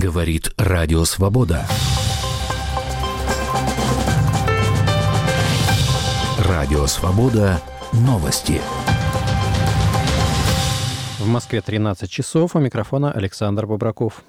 Говорит Радио Свобода. Радио Свобода. Новости. В Москве 13 часов. У микрофона Александр Бобраков.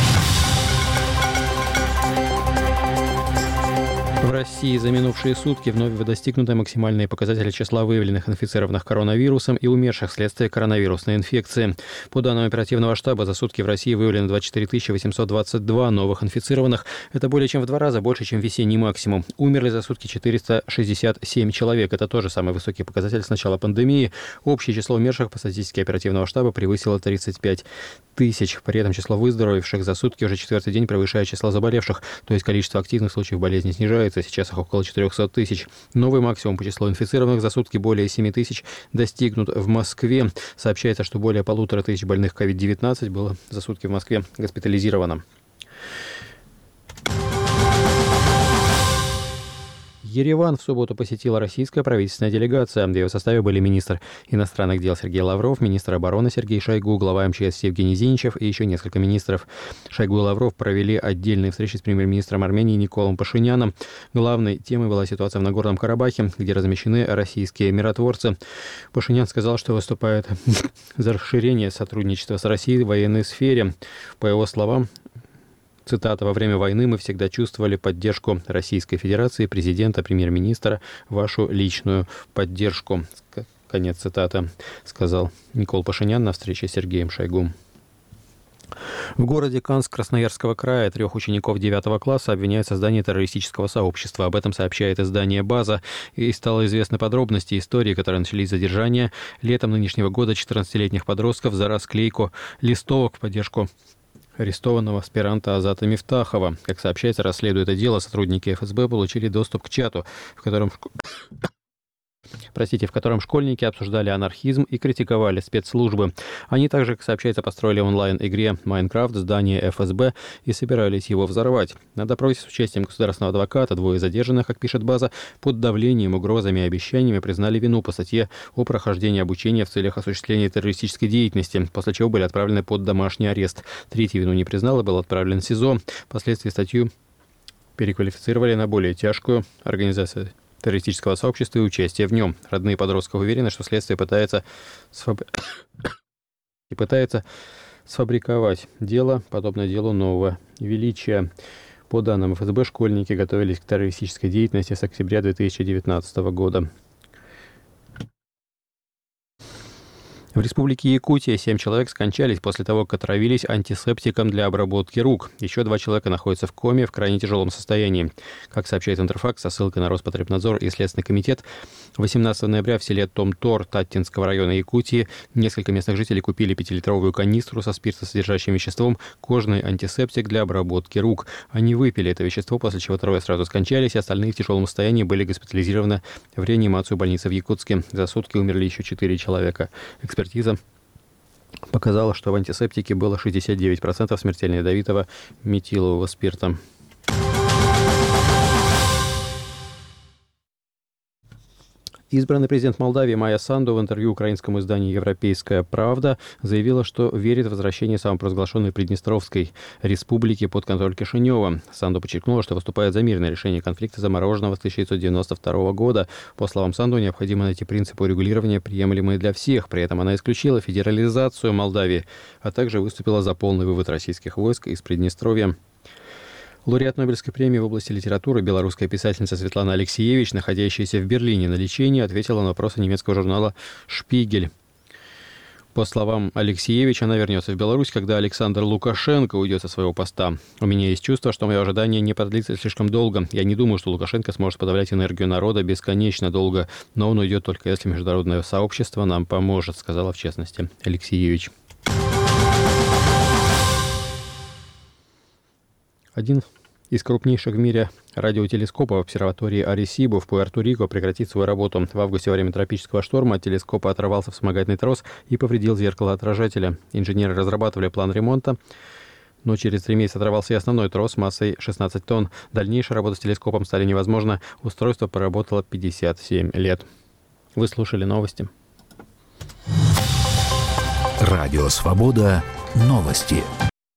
В России за минувшие сутки вновь достигнуты максимальные показатели числа выявленных инфицированных коронавирусом и умерших вследствие коронавирусной инфекции. По данным оперативного штаба, за сутки в России выявлено 24 822 новых инфицированных. Это более чем в 2 раза больше, чем весенний максимум. Умерли за сутки 467 человек. Это тоже самый высокий показатель с начала пандемии. Общее число умерших по статистике оперативного штаба превысило 35 тысяч. При этом число выздоровевших за сутки уже 4-й день превышает число заболевших. То есть количество активных случаев болезни снижается. Сейчас их около 400 тысяч. Новый максимум по числу инфицированных за сутки более 7 тысяч достигнут в Москве. Сообщается, что более 1500 больных COVID-19 было за сутки в Москве госпитализировано. Ереван в субботу посетила российская правительственная делегация. В ее составе были министр иностранных дел Сергей Лавров, министр обороны Сергей Шойгу, глава МЧС Евгений Зиничев и еще несколько министров. Шойгу и Лавров провели отдельные встречи с премьер-министром Армении Николом Пашиняном. Главной темой была ситуация в Нагорном Карабахе, где размещены российские миротворцы. Пашинян сказал, что выступает за расширение сотрудничества с Россией в военной сфере. По его словам, цитата: «Во время войны мы всегда чувствовали поддержку Российской Федерации, президента, премьер-министра, вашу личную поддержку». Конец цитаты, сказал Никол Пашинян на встрече с Сергеем Шойгу. В городе Канск Красноярского края 3 учеников 9 класса обвиняют в создании террористического сообщества. Об этом сообщает издание «База». И стало известны подробности истории, которые начались с задержания летом нынешнего года 14-летних подростков за расклейку листовок в поддержку арестованного аспиранта Азата Мифтахова. Как сообщается, расследуя это дело, сотрудники ФСБ получили доступ к чату, в котором школьники обсуждали анархизм и критиковали спецслужбы. Они также, как сообщается, построили онлайн-игре «Майнкрафт» здание ФСБ и собирались его взорвать. На допросе с участием государственного адвоката 2 задержанных, как пишет «База», под давлением, угрозами и обещаниями признали вину по статье о прохождении обучения в целях осуществления террористической деятельности, после чего были отправлены под домашний арест. 3-й вину не признал и был отправлен в СИЗО. Впоследствии статью переквалифицировали на более тяжкую: организацию террористического сообщества и участие в нем. Родные подростков уверены, что следствие пытается сфабриковать дело, подобное делу нового величия. По данным ФСБ, школьники готовились к террористической деятельности с октября 2019 года. В Республике Якутия 7 человек скончались после того, как отравились антисептиком для обработки рук. Еще 2 человека находятся в коме в крайне тяжелом состоянии. Как сообщает Интерфакс со ссылкой на Роспотребнадзор и Следственный комитет, 18 ноября в селе Томтор Таттинского района Якутии несколько местных жителей купили 5-литровую канистру со спиртосодержащим веществом кожный антисептик для обработки рук. Они выпили это вещество, после чего 3 сразу скончались, остальные в тяжелом состоянии были госпитализированы в реанимацию больницы в Якутске. За сутки умерли еще 4 человека. Экспертиза показала, что в антисептике было 69% смертельно ядовитого метилового спирта. Избранный президент Молдавии Майя Санду в интервью украинскому изданию «Европейская правда» заявила, что верит в возвращение самопровозглашенной Приднестровской республики под контроль Кишинева. Санду подчеркнула, что выступает за мирное решение конфликта, замороженного с 1992 года. По словам Санду, необходимо найти принципы урегулирования, приемлемые для всех. При этом она исключила федерализацию Молдавии, а также выступила за полный вывод российских войск из Приднестровья. Лауреат Нобелевской премии в области литературы, белорусская писательница Светлана Алексиевич, находящаяся в Берлине на лечении, ответила на вопросы немецкого журнала «Шпигель». По словам Алексиевич, она вернется в Беларусь, когда Александр Лукашенко уйдет со своего поста. «У меня есть чувство, что мое ожидание не продлится слишком долго. Я не думаю, что Лукашенко сможет подавлять энергию народа бесконечно долго, но он уйдет только если международное сообщество нам поможет», сказала в частности Алексиевич. Один из крупнейших в мире радиотелескопов обсерватории Аресибо в Пуэрто-Рико прекратит свою работу. В августе во время тропического шторма от телескопа оторвался вспомогательный трос и повредил зеркало отражателя. Инженеры разрабатывали план ремонта, но через 3 месяца оторвался и основной трос массой 16 тонн. Дальнейшая работа с телескопом стали невозможна. Устройство проработало 57 лет. Вы слушали новости. Радио Свобода. Новости.